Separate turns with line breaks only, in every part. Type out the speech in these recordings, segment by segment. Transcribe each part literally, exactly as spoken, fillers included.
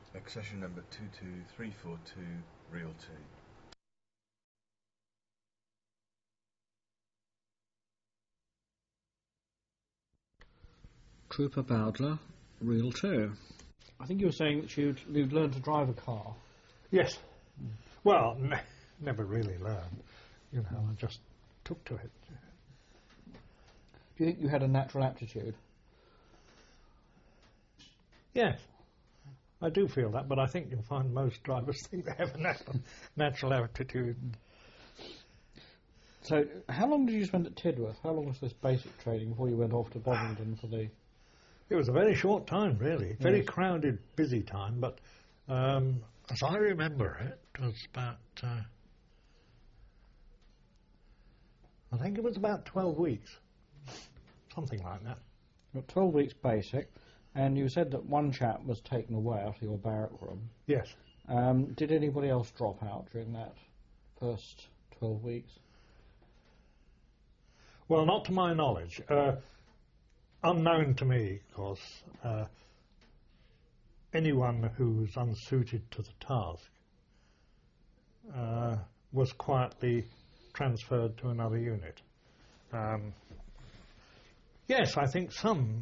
Accession number two two three four two, reel two.
Trooper Bowdler, reel two. I think you were saying that you'd, you'd learned to drive a car.
Yes. Mm. Well, ne- never really learned. You know, I just took to it.
Do you think you had a natural aptitude?
Yes. I do feel that, but I think you'll find most drivers think they have a natural, natural aptitude.
So, how long did you spend at Tidworth? How long was this basic training before you went off to Bovington for the...
It was a very short time, really. Very
Yes.
crowded, busy time, but um, as I remember it, it was about... Uh, I think it was about twelve weeks. Something like that.
Well, twelve weeks basic, and you said that one chap was taken away out of your barrack room.
Yes.
Um, did anybody else drop out during that first twelve weeks?
Well, not to my knowledge. Uh, unknown to me, of course. Uh, anyone who was unsuited to the task uh, was quietly transferred to another unit. Um, yes, I think some...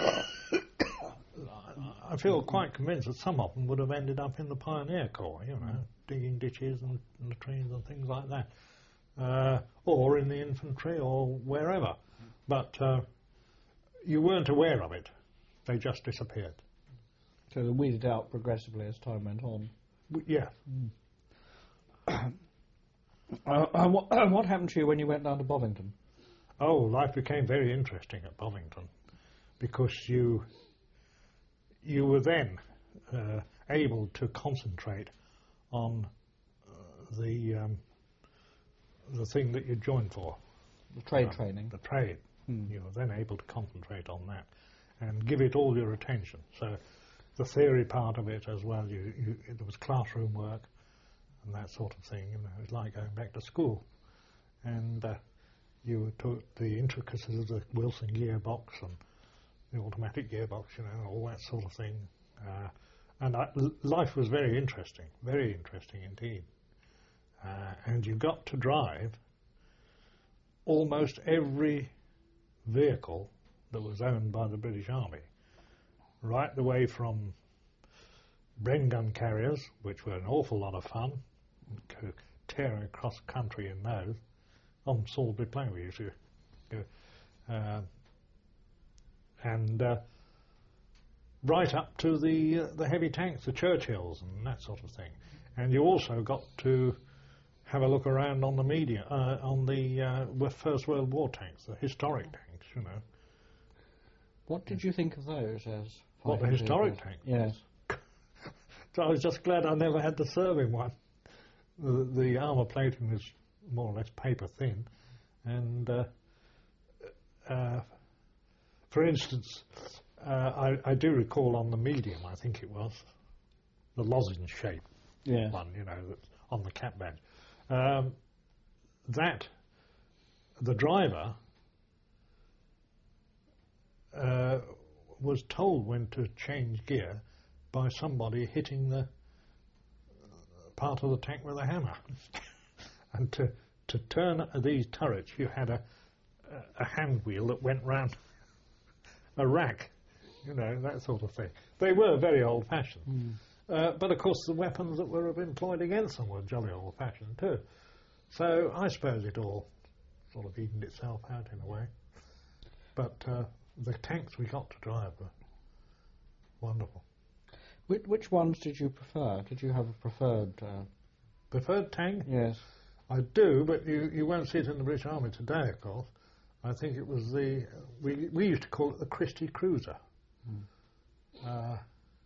I feel quite convinced that some of them would have ended up in the Pioneer Corps, you know, digging ditches and latrines and things like that. Uh, or in the infantry or wherever. But uh, you weren't aware of it. They just disappeared.
So they weeded out progressively as time went on.
W- yeah.
Mm. uh, uh, what, uh, what happened to you when you went down to Bovington?
Oh, life became very interesting at Bovington because you you were then uh, able to concentrate on uh, the um, the thing that you joined for.
The trade
uh,
training.
The trade. Hmm. You were then able to concentrate on that and give it all your attention. So the theory part of it as well, you, you, there was classroom work and that sort of thing. You know, it was like going back to school. And uh, you were taught the intricacies of the Wilson gearbox and the automatic gearbox, you know, all that sort of thing. Uh, and I, l- life was very interesting, very interesting indeed. Uh, and you got to drive almost every vehicle that was owned by the British Army, right the way from Bren gun carriers, which were an awful lot of fun, tearing across country in those. On Salisbury Plain we used to go, uh, and uh, right up to the uh, the heavy tanks, the Churchills and that sort of thing. And you also got to have a look around on the media, uh, on the uh, First World War tanks, the historic tanks, you know.
What did you think of those as...
What, the historic tanks?
Yes.
So I was just glad I never had to serve in one. The, the armour plating was more or less paper thin, and uh, uh, for instance, uh, I, I do recall on the medium, I think it was, the lozenge shape
yes.
one, you know, that's on the cap badge. Um, that the driver uh, was told when to change gear by somebody hitting the part of the tank with a hammer. And to, to turn these turrets, you had a, a hand wheel that went round a rack, you know, that sort of thing. They were very old-fashioned. Mm. Uh, but, of course, the weapons that were employed against them were jolly old-fashioned, too. So I suppose it all sort of evened itself out in a way. But uh, the tanks we got to drive were wonderful.
Which, which ones did you prefer? Did you have a preferred... Uh...
Preferred tank?
Yes.
I do, but you, you won't see it in the British Army today, of course. I think it was the... We, we used to call it the Christie Cruiser. Mm. Uh,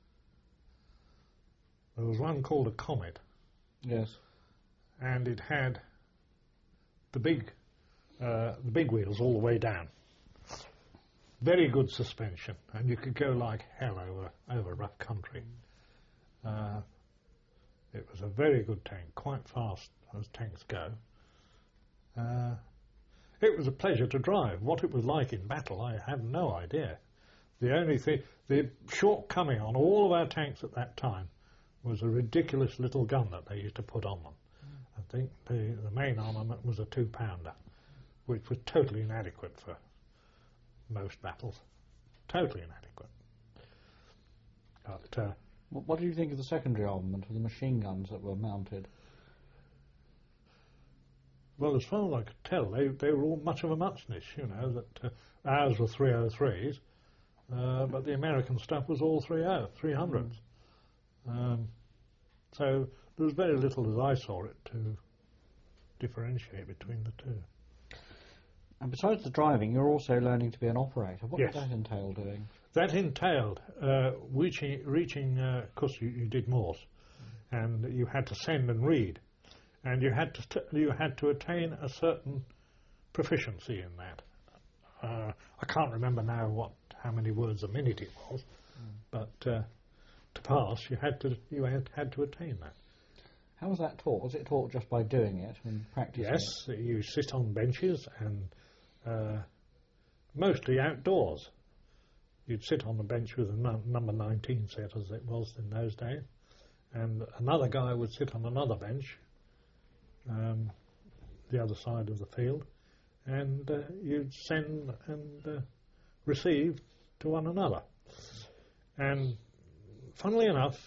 there was one called a Comet.
Yes.
And it had the big, uh, the big wheels all the way down. Very good suspension, and you could go like hell over, over rough country. Uh, it was a very good tank, quite fast as tanks go. Uh, it was a pleasure to drive. What it was like in battle, I have no idea. The only thing, the shortcoming on all of our tanks at that time was a ridiculous little gun that they used to put on them. Mm. I think the, the main armament was a two-pounder, which was totally inadequate for most battles. Totally inadequate. But, uh,
what, what do you think of the secondary armament of the machine guns that were mounted?
Well, as far as I could tell, they, they were all much of a muchness, you know, that uh, ours were three oh threes, uh, but the American stuff was all three hundreds. Mm. Um, so there was very little, as I saw it, to differentiate between the two.
And besides the driving, you're also learning to be an operator. What
yes.
did that entail doing?
That entailed uh, reaching, reaching uh, of course, you, you did Morse, mm. and you had to send and read. And you had to st you had to attain a certain proficiency in that. Uh, I can't remember now what how many words a minute it was, mm. but uh, to pass, you had to you had, had to attain that.
How was that taught? Was it taught just by doing it and practicing?
Yes,
it?
You sit on benches and uh, mostly outdoors. You'd sit on the bench with a num number nineteen set, as it was in those days, and another guy would sit on another bench. Um, the other side of the field, and uh, you'd send and uh, receive to one another. And funnily enough,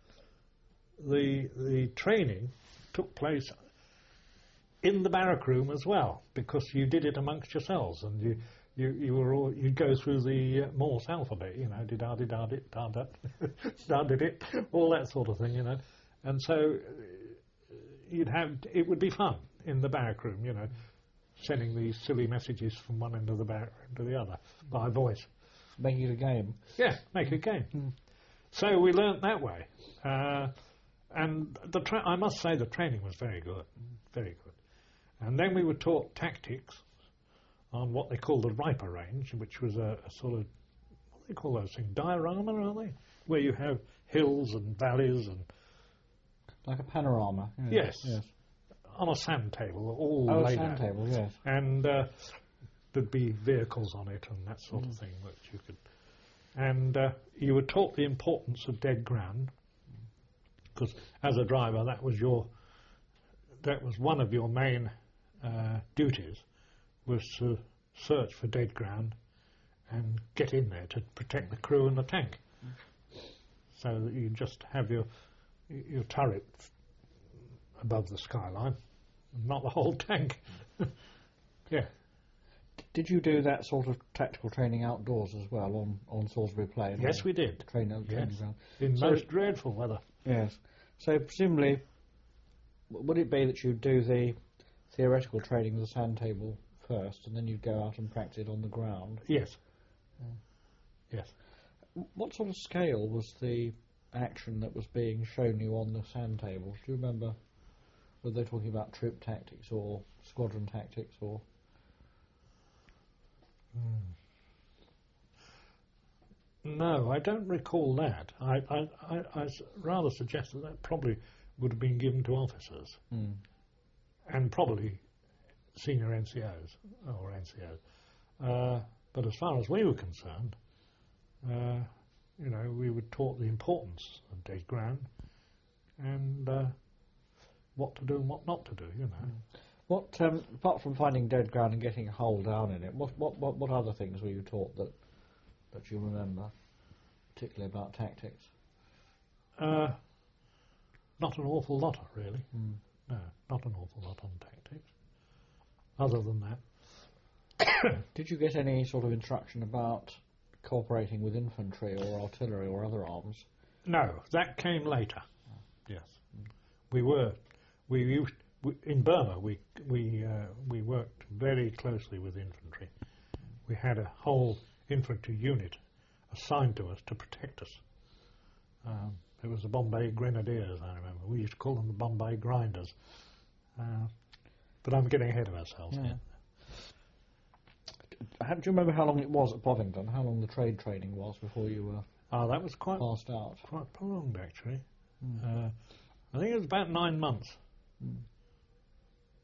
the the training took place in the barrack room as well, because you did it amongst yourselves, and you you, you were all, you'd go through the uh, Morse alphabet, you know, da da da dit da da da did it, all that sort of thing, you know, and so. You'd have, it would be fun in the barrack room, you know, sending these silly messages from one end of the barrack room to the other by voice.
Making it a game.
Yeah, make it a game. Mm. So we learnt that way. Uh, and the tra I must say the training was very good, very good. And then we were taught tactics on what they call the Riper range, which was a, a sort of, what do they call those things, diorama, are they? Where you have hills and valleys and...
Like a panorama.
Yes.
yes.
On a sand table, all
oh,
laid
a sand
out.
table, yes.
And uh, there'd be vehicles on it and that sort mm. of thing that you could. And uh, you were taught the importance of dead ground, because as a driver, that was your, that was one of your main uh, duties, was to search for dead ground and get in there to protect the crew and the tank, mm. so that you just have your your turret above the skyline, not the whole tank. Yeah.
Did you do that sort of tactical training outdoors as well on, on Salisbury Plain?
Yes, we did.
Train,
yes.
Training ground.
In
so
most dreadful weather.
Yes. So presumably, would it be that you'd do the theoretical training of the sand table first, and then you'd go out and practice it on the ground?
Yes.
Yeah.
Yes.
What sort of scale was the action that was being shown you on the sand tables? Do you remember, were they talking about troop tactics or squadron tactics or?
Hmm. No, I don't recall that. I, I, I, I s rather suggest that that probably would have been given to officers
mm.
and probably senior N C Os or N C Os. Uh, but as far as we were concerned, uh, you know, we were taught the importance of dead ground and uh, what to do and what not to do, you know.
Mm. What, um, apart from finding dead ground and getting a hole down in it, what, what, what, what other things were you taught that, that you remember, particularly about tactics?
Uh, not an awful lot, really.
Mm.
No, not an awful lot on tactics. Other than that.
Did you get any sort of instruction about cooperating with infantry or artillery or other arms?
No, that came later.
Oh.
Yes, mm. we were. We used we, in Burma. We we uh, we worked very closely with infantry. Mm. We had a whole infantry unit assigned to us to protect us. Um, it was the Bombay Grenadiers. I remember we used to call them the Bombay Grinders. Uh, but I'm getting ahead of ourselves
yeah.
here.
How, do you remember how long it was at Bovingdon? How long the trade training was before you were
Oh, that was quite
passed out?
Quite prolonged, actually.
Mm.
Uh, I think it was about nine months.
Mm.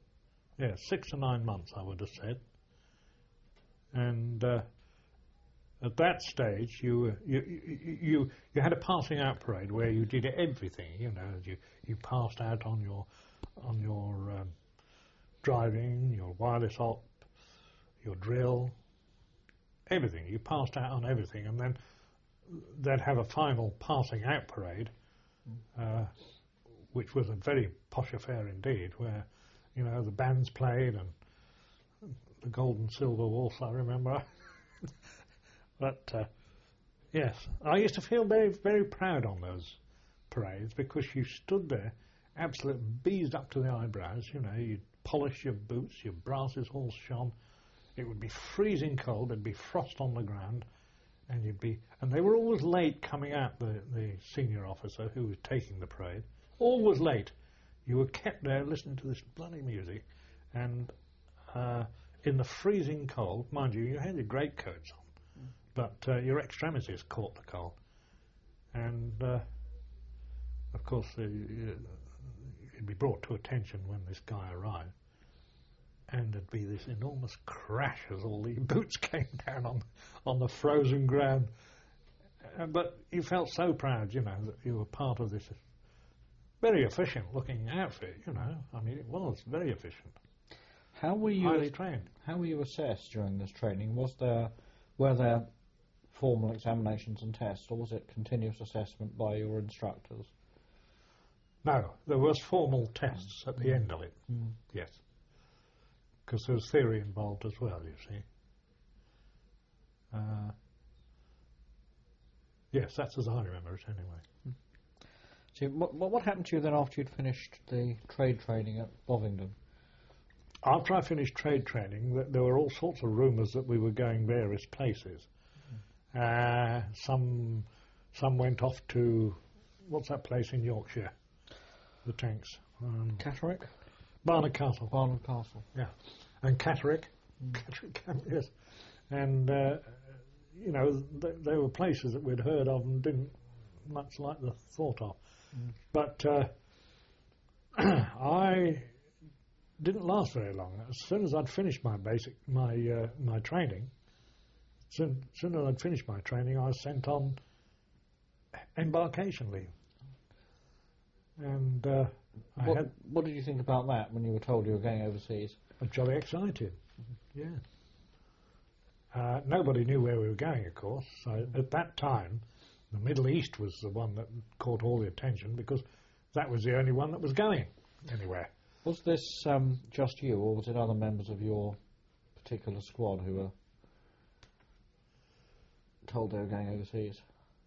Yeah, six to nine months, I would have said. And uh, at that stage, you, were, you you you you had a passing out parade where you did everything. You know, you you passed out on your on your um, driving, your wireless op, your drill, everything. You passed out on everything, and then they'd have a final passing out parade, uh, which was a very posh affair indeed, where you know the bands played and the gold and silver waltz, I remember. But uh, yes, I used to feel very, very proud on those parades because you stood there, absolutely beezed up to the eyebrows. You know, you'd polish your boots, your brasses all shone. It would be freezing cold. There'd be frost on the ground, and you'd be. And they were always late coming out. The the senior officer who was taking the parade, always late. You were kept there listening to this bloody music, and uh, in the freezing cold, mind you, you had your greatcoats on. But uh, your extremities caught the cold. And, uh, of course, uh, you'd be brought to attention when this guy arrived. And there'd be this enormous crash as all the boots came down on, on the frozen ground. Uh, but you felt so proud, you know, that you were part of this very efficient-looking outfit, you know. I mean, it was very efficient.
How were you
highly trained.
How were you assessed during this training? Was there, were there formal examinations and tests, or was it continuous assessment by your instructors?
No, there was formal tests at the end of it,
mm.
yes. Because there was theory involved as well, you see. Uh, yes, that's as I remember it anyway.
Mm. So what, what happened to you then after you'd finished the trade training at Bovingdon?
After I finished trade training, th there were all sorts of rumours that we were going various places. Mm. Uh, some some went off to, what's that place in Yorkshire? The tanks. Um,
Catterick?
Barnard Castle.
Barnard Castle.
Yeah. And Catterick.
Mm.
Catterick, yes. And, uh, you know, th they were places that we'd heard of and didn't much like the thought of. Mm. But uh, I didn't last very long. As soon as I'd finished my basic, my uh, my training, soon, as soon as I'd finished my training, I was sent on embarkation leave. And uh, I
what,
had...
What did you think about that when you were told you were going overseas?
I was jolly excited, mm-hmm. yeah. Uh, nobody knew where we were going, of course. So at that time, the Middle East was the one that caught all the attention because that was the only one that was going anywhere.
Was this um, just you, or was it other members of your particular squad who were told they were going overseas?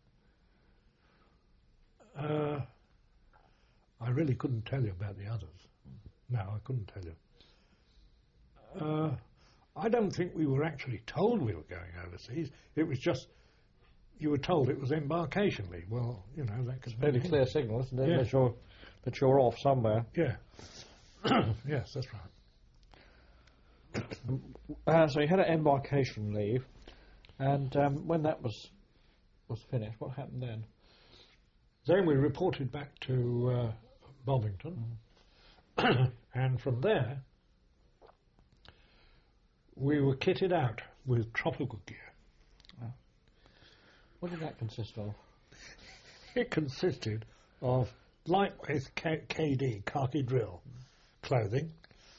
Uh, I really couldn't tell you about the others. No, I couldn't tell you. Uh, I don't think we were actually told we were going overseas. It was just, you were told it was embarkation leave. Well, you know, that could
be a fairly clear signal, isn't it?
Yeah.
That you're, that you're off somewhere.
Yeah. Yes, that's right.
Uh, so you had an embarkation leave, and um, when that was was finished, what happened then?
Then we reported back to uh, Bovingdon, mm. and from there we were kitted out with tropical gear.
Oh. What did that consist of?
It consisted of lightweight K- KD, khaki drill, clothing,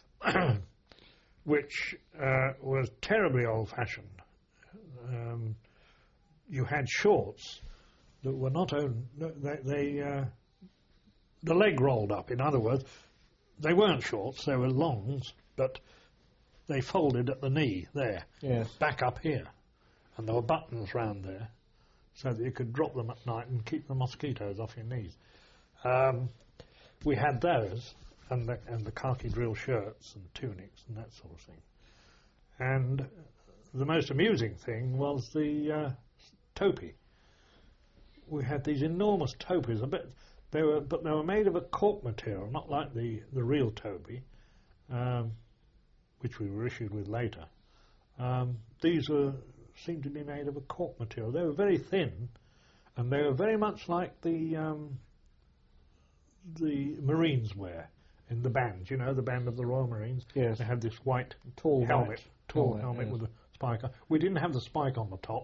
which uh, was terribly old-fashioned. Um, you had shorts that were not own. They, they uh, the leg rolled up. In other words, they weren't shorts; they were longs, but they folded at the knee there,
yes,
back up here, and there were buttons round there, so that you could drop them at night and keep the mosquitoes off your knees. Um, we had those, and the, and the khaki drill shirts and tunics and that sort of thing. And the most amusing thing was the uh, topi. We had these enormous topis, a bit, they were, but they were made of a cork material, not like the, the real topi, um, which we were issued with later. Um, these were seemed to be made of a cork material. They were very thin, and they were very much like the um, the Marines wear in the band. You know, the band of the Royal Marines.
Yes.
They had this white
tall
helmet,
white.
tall
helmet,
helmet
yes.
with a spike on. We didn't have the spike on the top,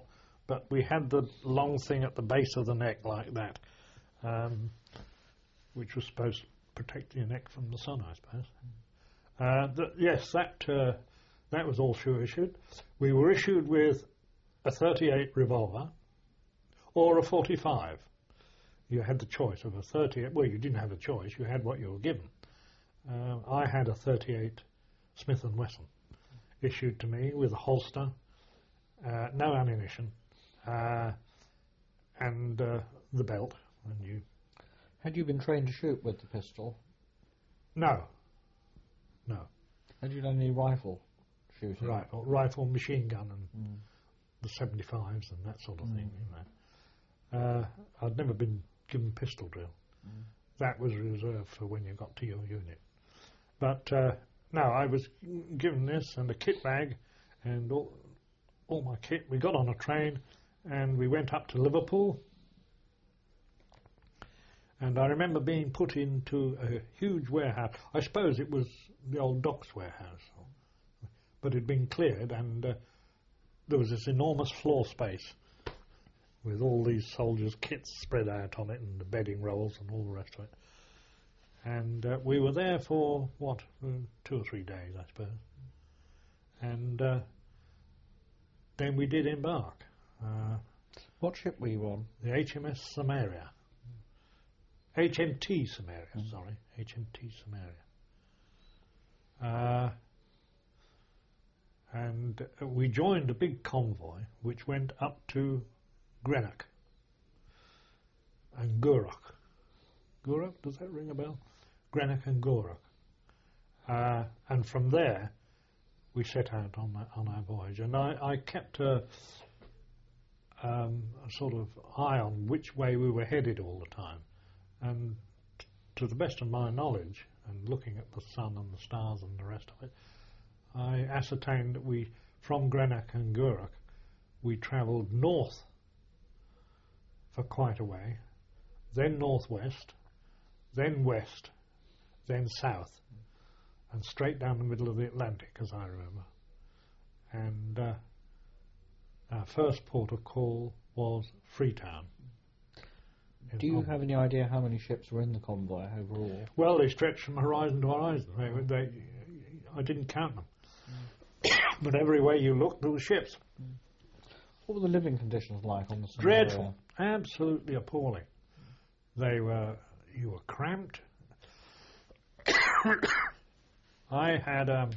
but we had the long thing at the base of the neck like that, um, which was supposed to protect your neck from the sun, I suppose. Uh, th- yes, that uh, that was all shoe issued. We were issued with a thirty-eight revolver or a forty-five. You had the choice of a thirty-eight. Well, you didn't have a choice. You had what you were given. Uh, I had a thirty-eight Smith and Wesson issued to me with a holster, uh, no ammunition, uh, and uh, the belt. And you
Had you been trained to shoot with the pistol?
no, no
Had you done any rifle shooting?
rifle, rifle, machine gun, and
Mm.
the seventy-fives and that sort of thing. You know, uh, I'd never been given pistol drill.
Mm.
That was reserved for when you got to your unit. But uh, no, I was given this and a kit bag and all, all my kit. We got on a train and we went up to Liverpool. And I remember being put into a huge warehouse. I suppose it was the old docks warehouse, but it had been cleared, and uh, there was this enormous floor space with all these soldiers' kits spread out on it, and the bedding rolls and all the rest of it. And uh, we were there for, what, uh, two or three days, I suppose. And uh, then we did embark. Uh,
What ship were you on?
the H M S Samaria. H M T Samaria,
Mm.
sorry. H M T Samaria. Uh, and uh, we joined a big convoy which went up to Greenock and Gourock. Gourock, does that ring a bell? Greenock and Gourock. Uh, and from there, we set out on, the, on our voyage. And I, I kept a, um, a sort of eye on which way we were headed all the time. And t- to the best of my knowledge, and looking at the sun and the stars and the rest of it, I ascertained that we, from Greenock and Gourock, we travelled north for quite a way, then northwest, then west, then south, and straight down the middle of the Atlantic, as I remember. And uh, our first port of call was Freetown. in
Do you
Hong-
have any idea how many ships were in the convoy overall?
Well, they stretched from horizon to horizon. They, were- they, I didn't count them. But everywhere you looked, there were ships.
What were the living conditions like on the Samaria?
Dreadful. Absolutely appalling. They were, you were cramped. I had um,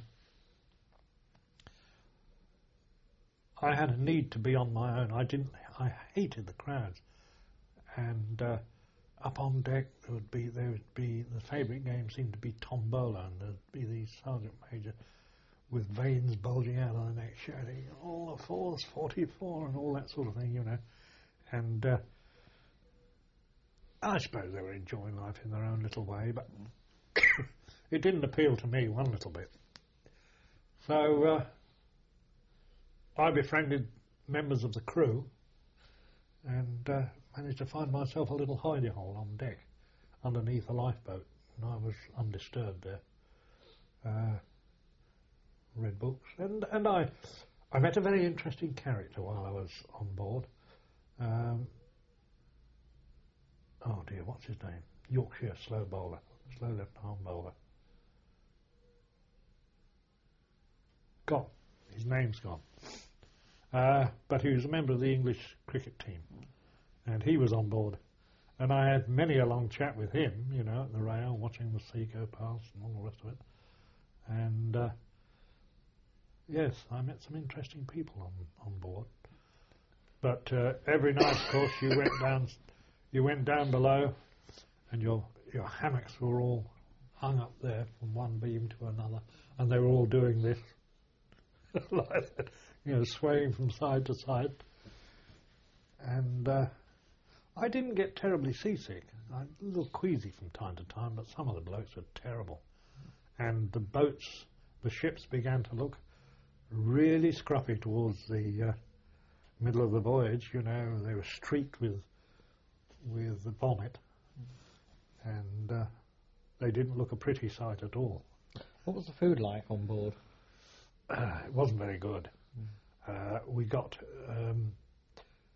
I had a need to be on my own. I didn't. I hated the crowds. And uh, up on deck there would be there would be the favourite game seemed to be tombola, and there'd be these sergeant major with veins bulging out of the neck shouting, "All the fours, forty-four," and all that sort of thing, you know. And uh, I suppose they were enjoying life in their own little way, but it didn't appeal to me one little bit. So uh, I befriended members of the crew and uh, managed to find myself a little hidey hole on deck underneath a lifeboat, and I was undisturbed there. Uh, read books, and, and I I met a very interesting character while I was on board. Um, oh dear, what's his name? Yorkshire slow bowler, slow left arm bowler. Gone. His name's gone. Uh, but he was a member of the English cricket team, and he was on board. And I had many a long chat with him, you know, at the rail, watching the sea go past and all the rest of it. And uh, yes, I met some interesting people on, on board. But uh, every night, of course, you went down, you went down below, and your your hammocks were all hung up there from one beam to another, and they were all doing this, like that, you know, swaying from side to side. And uh, I didn't get terribly seasick. I'm a little queasy from time to time, but some of the blokes were terrible. And the boats, the ships began to look really scruffy towards the uh, middle of the voyage. You know, they were streaked with with the vomit, and uh, they didn't look a pretty sight at all.
What was the food like on board?
Uh, it wasn't very good. Uh, we got um,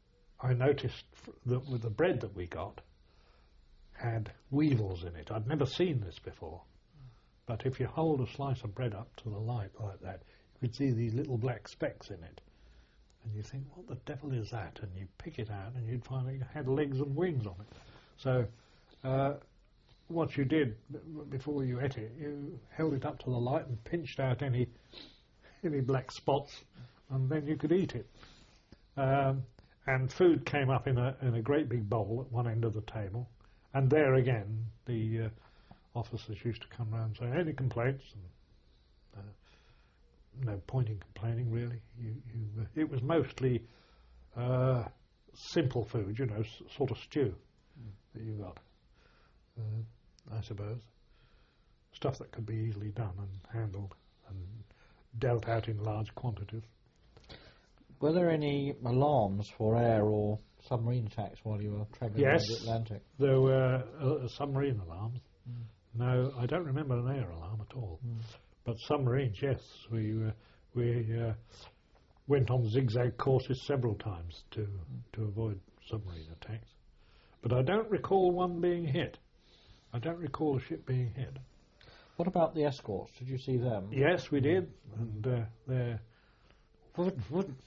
I noticed f- that with the bread that we got had weevils in it. I'd never seen this before. But if you hold a slice of bread up to the light like that, you could see these little black specks in it. And you think, what the devil is that? And you pick it out and you'd find it had legs and wings on it. So uh, what you did before you ate it, you held it up to the light and pinched out any any black spots, and then you could eat it. Um, and food came up in a in a great big bowl at one end of the table. And there again, the uh, officers used to come round and say, any complaints? And, uh, no point in complaining, really. You, you, uh, it was mostly uh, simple food, you know, s- sort of stew mm. that you got, uh, I suppose. Stuff that could be easily done and handled and dealt out in large quantities.
Were there any alarms for air or submarine attacks while you were travelling
yes,
around the Atlantic?
There were uh, submarine alarms. Mm. No, I don't remember an air alarm at all. Mm. But submarines, yes. We uh, we uh, went on zigzag courses several times to mm. to avoid submarine attacks. But I don't recall one being hit. I don't recall a ship being hit.
What about the escorts? Did you see them?
Yes, we did. And uh, they're sort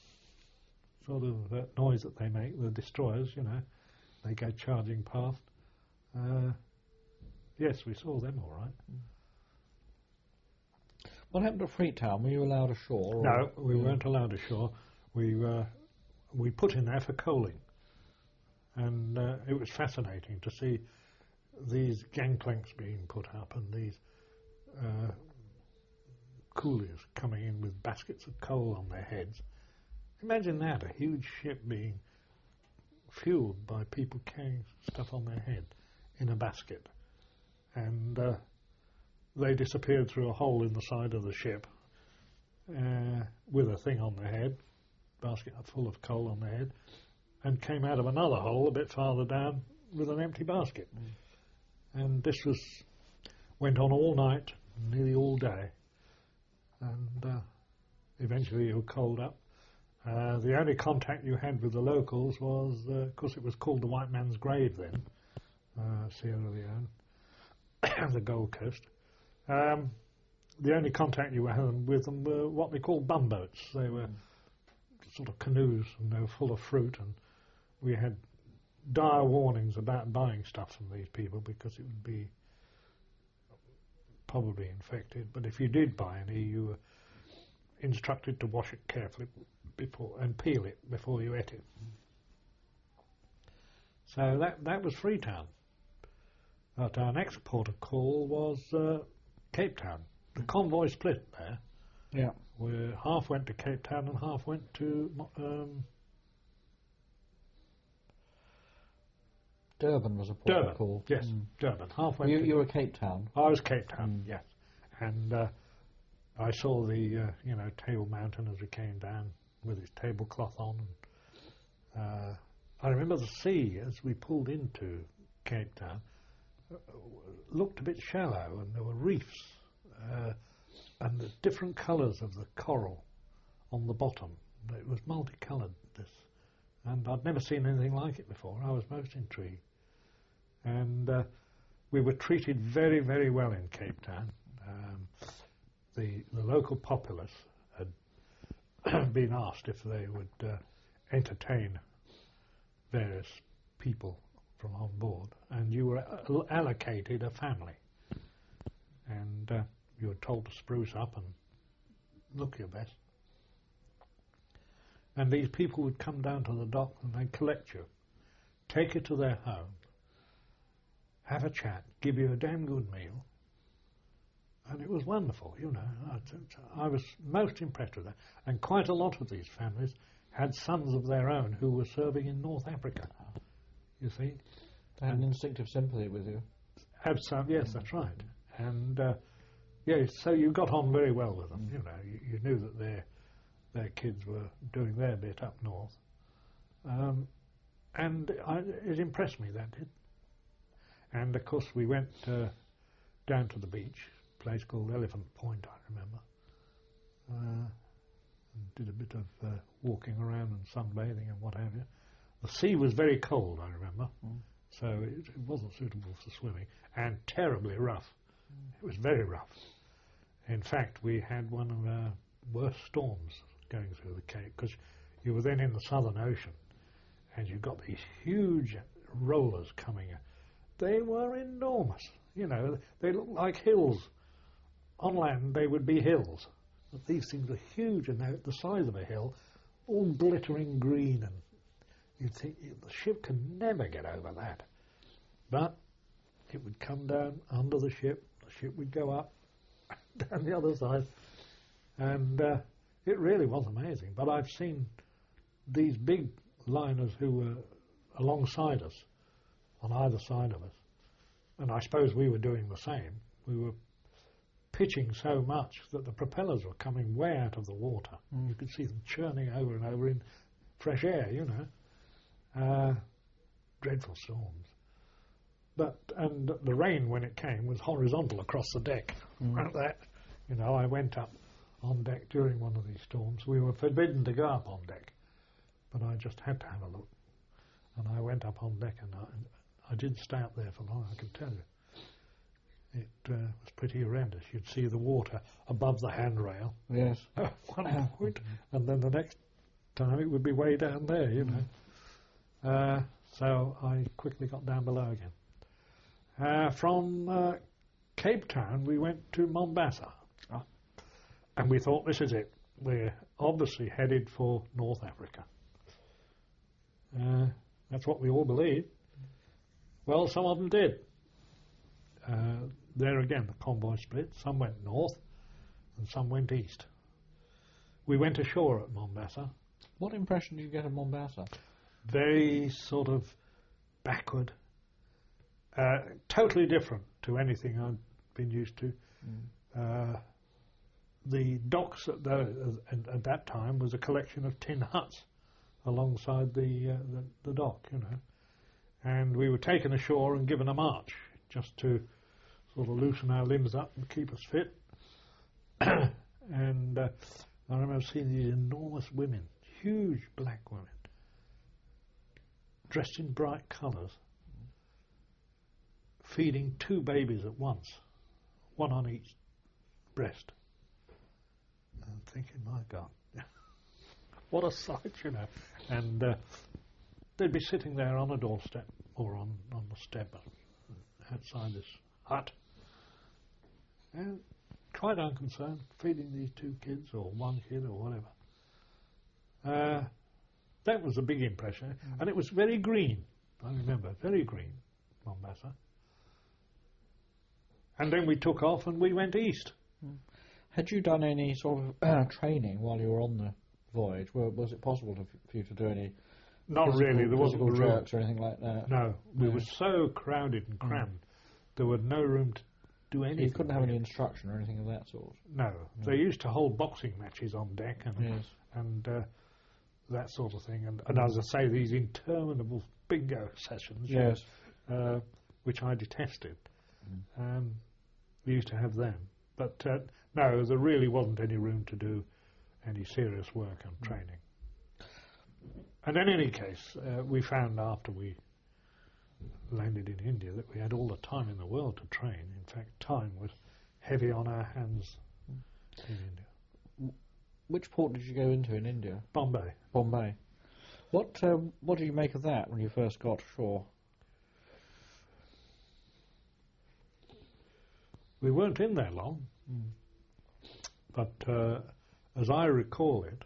of that noise that they make, the destroyers, you know, they go charging past. Uh, yes, we saw them all right.
What happened at Freetown? Were you allowed ashore?
No, we yeah. weren't allowed ashore. We uh, we put in there for coaling, and uh, it was fascinating to see these gangplanks being put up and these uh, coolies coming in with baskets of coal on their heads. Imagine that, a huge ship being fueled by people carrying stuff on their head in a basket. And uh, they disappeared through a hole in the side of the ship uh, with a thing on their head, basket full of coal on their head, and came out of another hole a bit farther down with an empty basket. Mm. And this was went on all night, nearly all day, and uh, eventually you were coaled up. Uh, the only contact you had with the locals was, uh, of course it was called the White Man's Grave then, uh, Sierra Leone, the Gold Coast. Um, the only contact you had with them were what they called bumboats. They were mm. sort of canoes, and they were full of fruit, and we had dire warnings about buying stuff from these people because it would be probably infected. But if you did buy any, you were instructed to wash it carefully before and peel it before you ate it. So that that was Freetown. But our next port of call was uh, Cape Town. The convoy split there.
Yeah.
Where half went to Cape Town and half went to um,
Durban was a port
Durban.
of call.
Yes, mm. Durban. Half went.
You,
to
you were Cape Town.
I was Cape Town.
Mm.
Yes, and uh, I saw the uh, you know Table Mountain as we came down with its tablecloth on. And, uh, I remember the sea as we pulled into Cape Town uh, looked a bit shallow, and there were reefs uh, and the different colours of the coral on the bottom. It was multicoloured, this, and I'd never seen anything like it before. I was most intrigued, and uh, we were treated very, very well in Cape Town. Um, the the local populace had been asked if they would uh, entertain various people from on board, and you were uh, allocated a family, and uh, you were told to spruce up and look your best. And these people would come down to the dock and they'd collect you, take you to their home, have a chat, give you a damn good meal, and it was wonderful, you know. I, I was most impressed with that. And quite a lot of these families had sons of their own who were serving in North Africa, you see.
They had an instinctive sympathy with you.
Have some, yes, that's right. And, uh, yeah, so you got on very well with them, you know. You, you knew that their their kids were doing their bit up north. Um, and I, it impressed me, that did. And, of course, we went uh, down to the beach, a place called Elephant Point, I remember. Uh, and did a bit of uh, walking around and sunbathing and what have you. The sea was very cold, I remember,
Mm.
so it, it wasn't suitable for swimming, and terribly rough. It was very rough. In fact, we had one of our worst storms going through the Cape, because you were then in the Southern Ocean, and you got these huge rollers coming in. They were enormous. You know, they looked like hills. On land, they would be hills. But these things were huge, and they're the size of a hill, all glittering green, and you'd think the ship could never get over that. But it would come down under the ship, the ship would go up, down the other side, and uh, it really was amazing. But I've seen these big liners who were alongside us, on either side of us, and I suppose we were doing the same. We were pitching so much that the propellers were coming way out of the water.
Mm.
You could see them churning over and over in fresh air, you know. Uh, dreadful storms. But, and the rain, when it came, was horizontal across the deck.
Mm.
Like that. You know, I went up on deck during one of these storms. We were forbidden to go up on deck, but I just had to have a look. And I went up on deck, and I, I did stay up there for long, I can tell you. It uh, was pretty horrendous. You'd see the water above the handrail
Yes.
at one point, and then the next time it would be way down there, you know. Uh, so I quickly got down below again. Uh, from uh, Cape Town, we went to Mombasa.
Oh.
And we thought, this is it. We're obviously headed for North Africa. Uh, that's what we all believed. Well, some of them did. Uh, there again, the convoy split. Some went north and some went east. We went ashore at Mombasa.
What impression did you get of Mombasa?
Very sort of backward. Uh, totally different to anything I'd been used to. Mm. Uh, the docks at, the, uh, at that time was a collection of tin huts alongside the, uh, the the dock, you know. And we were taken ashore and given a march just to sort of loosen our limbs up and keep us fit. And uh, I remember seeing these enormous women, huge black women, dressed in bright colours, feeding two babies at once, one on each breast. And thinking, my God, what a sight, you know. And uh, they'd be sitting there on a doorstep or on, on the step outside this hut, and quite unconcerned, feeding these two kids or one kid or whatever. Uh, that was a big impression. Mm. And it was very green, I remember, very green, Mombasa. And then we took off and we went east.
Mm. Had you done any sort of uh, training while you were on the voyage? Were, was it possible to, for you to do any
Not
physical,
really, there wasn't
physical
room.
jerks or anything like that?
No, we
no.
were so crowded and crammed, mm. there was no room to do anything.
So you couldn't have any instruction or anything of that sort?
No.
no.
They used to hold boxing matches on deck and
yes.
and uh, that sort of thing. And, and as I say, these interminable bingo sessions,
yes.
uh, which I detested. Mm. Um, we used to have them. But uh, no, there really wasn't any room to do any serious work and training. And in any case, uh, we found after we landed in India that we had all the time in the world to train. In fact, time was heavy on our hands in India.
Which port did you go into in India?
Bombay.
Bombay. What um, what did you make of that when you first got ashore?
We weren't in there long, mm. but uh, as I recall it,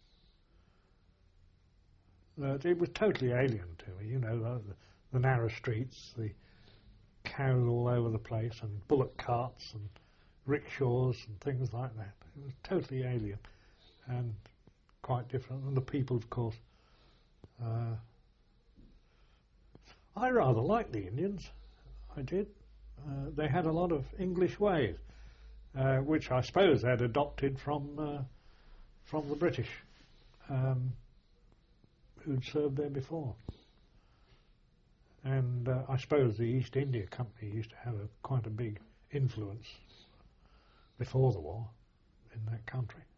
uh, it was totally alien to me. You know, the, the narrow streets, the cows all over the place, and bullock carts and rickshaws and things like that. It was totally alien and quite different. And the people, of course. Uh, I rather liked the Indians. I did. Uh, they had a lot of English ways, uh, which I suppose they'd adopted from uh, from the British, um, who'd served there before. And uh, I suppose the East India Company used to have a, quite a big influence before the war in that country.